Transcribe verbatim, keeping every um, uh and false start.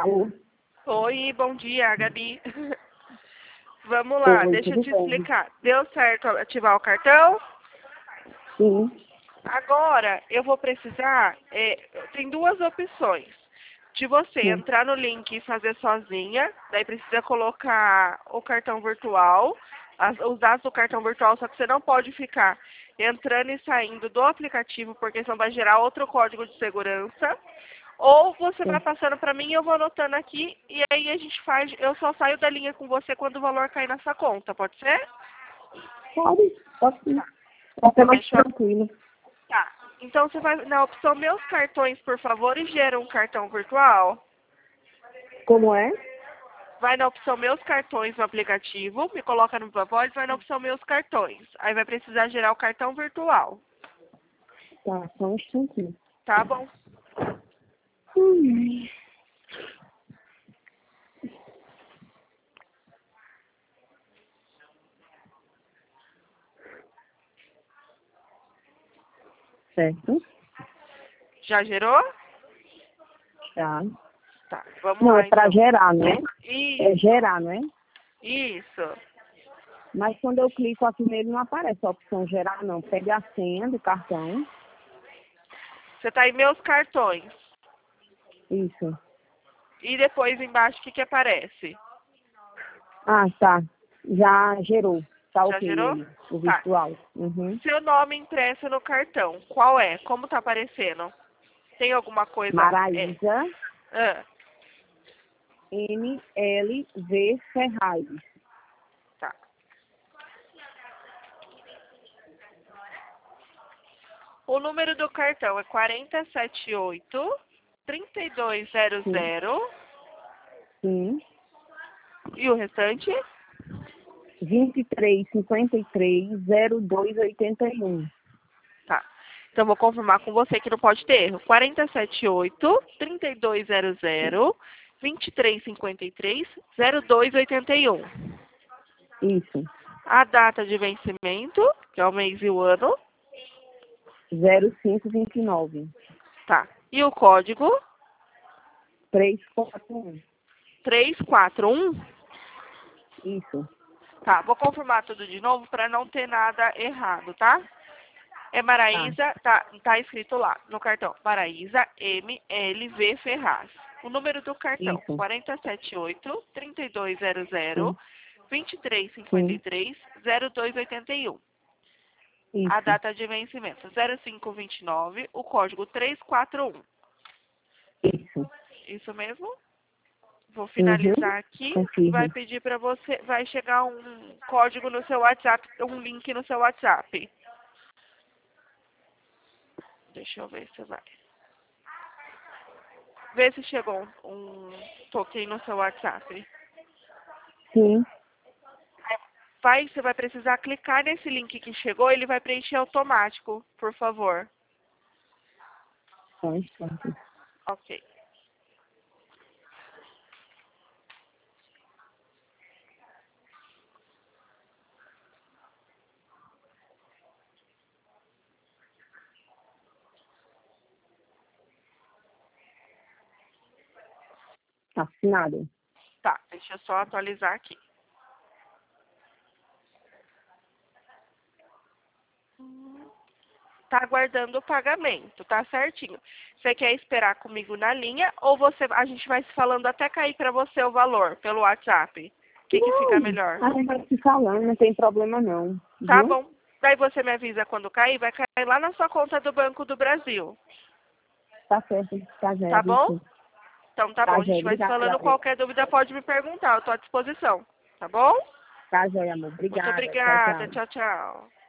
Alô? Oi, bom dia, Gabi. Vamos lá, Oi, deixa eu tudo te bem? explicar. Deu certo ativar o cartão? Sim. Agora, eu vou precisar, é, tem duas opções. De você Sim. entrar no link e fazer sozinha, daí precisa colocar o cartão virtual, as- os dados do cartão virtual, só que você não pode ficar entrando e saindo do aplicativo, porque senão vai gerar outro código de segurança. Ou você vai Sim. passando para mim, eu vou anotando aqui, e aí a gente faz, eu só saio da linha com você quando o valor cair na sua conta, pode ser? Pode, pode sim. Pode ser mais Deixa eu... tranquilo. Tá. Então você vai na opção meus cartões, por favor, e gera um cartão virtual. Como é? Vai na opção meus cartões no aplicativo, me coloca no voz, vai na opção meus cartões. Aí vai precisar gerar o cartão virtual. Tá, só um instantinho. Tá bom? Hum. Certo? Já gerou? Tá. Tá, vamos Não, lá é pra então. gerar, né? É Isso, gerar, não é? isso. Mas quando eu clico aqui nele não aparece a opção gerar, não. Pega a senha do cartão. Você tá em meus cartões. Isso. E depois embaixo o que que aparece? Ah, tá. Já gerou. Tá Já ok gerou? ele, o Tá. virtual. Uhum. Seu nome impresso no cartão, qual é? Como tá aparecendo? Tem alguma coisa? É. Maraísa Ah, M L V Ferraz. tá. O número do cartão é quatro sete oito, três dois zero Sim. zero. Sim. E o restante? vinte e três, cinquenta e três, zero dois, oitenta e um. Tá. Então vou confirmar com você que não pode ter erro. quatro sete oito, três dois zero zero, vinte e três cinquenta e três, zero dois oitenta e um. Isso. A data de vencimento, que é o mês e o ano. zero cinco vinte e nove. Tá. E o código? trezentos e quarenta e um. três quatro um. Isso. Tá, vou confirmar tudo de novo para não ter nada errado, tá? É Tá. Maraísa, tá, tá escrito lá no cartão. Maraísa M L V Ferraz. O número do cartão, Isso. quatro sete oito, três dois zero zero, Sim. vinte e três cinquenta e Sim. três, zero dois oitenta e um. A Isso. data de vencimento, zero cinco vinte e nove, o código três quatro um. Isso. Isso mesmo? Vou Uhum. finalizar aqui. Vai Confirme. pedir para você, vai chegar um código no seu WhatsApp, um link no seu WhatsApp. Deixa eu ver se vai. Vê se chegou um, um token no seu WhatsApp. Sim. Vai, você vai precisar clicar nesse link que chegou, ele vai preencher automático, por favor. Só um instante. Ok. Assinado. Tá, deixa eu só atualizar aqui. Tá aguardando o pagamento, tá certinho. Você quer esperar comigo na linha ou você, a gente vai se falando até cair para você o valor pelo WhatsApp? O que que fica Não, melhor? a gente vai se falando, não tem problema não. Tá Viu? bom. Daí você me avisa quando cair, vai cair lá na sua conta do Banco do Brasil. Tá certo. Tá, Zé. Tá bom? Então tá bom, Tá, a Zé. gente vai se Obrigada, falando. Gabriel. Qualquer dúvida pode me perguntar, eu tô à disposição. Tá bom? Tá, Zé, amor. Muito Obrigada. Tchau, obrigada. tchau. Tchau, tchau.